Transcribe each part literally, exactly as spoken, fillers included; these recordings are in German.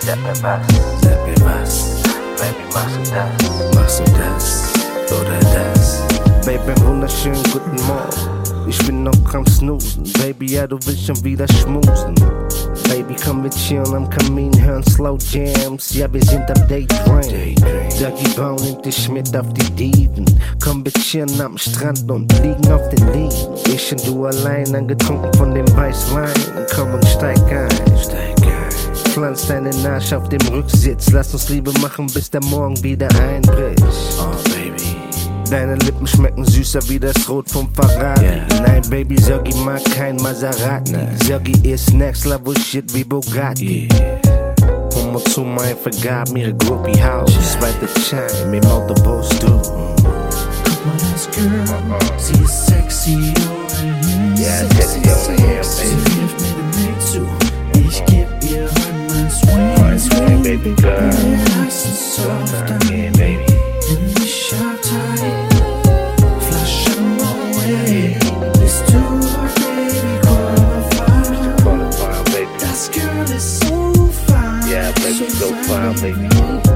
sag mir was, sag mir was, Baby, machst du das? Machst du das oder das? Baby, wunderschönen guten Morgen. Ich bin noch am Snoozen. Baby, ja, du willst schon wieder schmusen. Baby, komm, wir chillen am Kamin, hören Slow Jams. Ja, wir sind am Daydream. Doggy Bone nimmt dich mit auf die Diven. Komm, wir chillen am Strand und liegen auf den Liegen. Ich und du allein, angetrunken von dem Weißwein. Komm und steig ein, steig ein. Pflanz deine Arsch auf dem Rücksitz. Lass uns Liebe machen, bis der Morgen wieder einbricht. Oh, Baby. Deine Lippen schmecken süßer wie das Rot vom Ferrari. Yeah. Nein, Baby, Sergi mag kein Maserati. Nein. Sergi ist next level shit wie Bugatti. Yeah. Komm mal zu mein vergab mir Groupie House. Zweite Chime im Autobus, du. Guck mal, das Girl, sie ist sexy ohne Ja, Sexy, sexy ohne Sie Baby. hilft mir den Weg zu. Ich geb ihr meinen Swing, Mein Swing, Baby Girl. Nice and soft, Soft again, baby. in die Shot-Tight. Flasche away. Bist du hot, baby, qualified. Qualified, baby. Das Girl ist so fine. Yeah, baby, so fine, baby.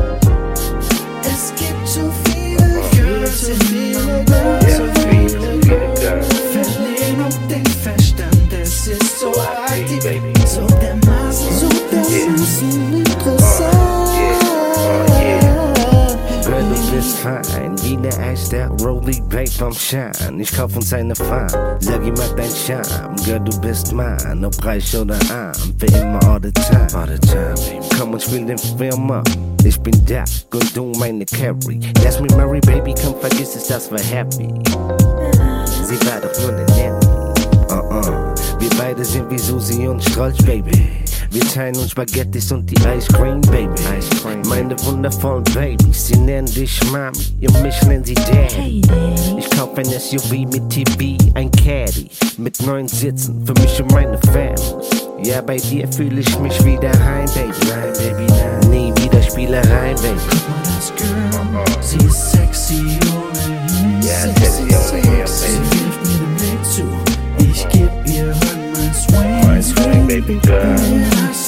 Es gibt so viele Girls in meiner Welt. Yeah, sweet, sweet girl. Verlegen und denk fest an, das ist so Baby, hart. baby. So dermaßen, so dermaßen interessant. Oh, yeah. Girl, du bist fein, wie ne Eis, der Rolly Babe vom Schein. Ich kauf uns eine Farm, Sergi mag dein Charme. Girl, du bist mein, ob reich oder arm. Für immer all the time, All the time, baby. komm und spiel den Film ab. Ich bin da und du meine Carrie. Lass mich Mary, Baby, komm, vergiss es, das war happy. Sie war doch nur ne Nanny. Uh-uh. Wir beide sind wie Susi und Strolch, Baby. Wir teilen uns Spaghettis und die Ice Cream, Baby. Ice Cream. Meine wundervollen Babys, sie nennen dich Mami und mich nennen sie Daddy. Ich kauf ein S U V mit T V, ein Caddy mit neun Sitzen für mich und meine Fam. Ja, bei dir fühle ich mich wieder heim, Baby. Nein, Baby, nein. Nie wieder Spielereien, Baby. Guck mal, das Girl, sie ist sexy ohne Ja, Sexy, sexy ohne Sie baby. hilft mir den Weg zu. Ich geb ihr meinen Swing. Mein Swing, baby girl. Nice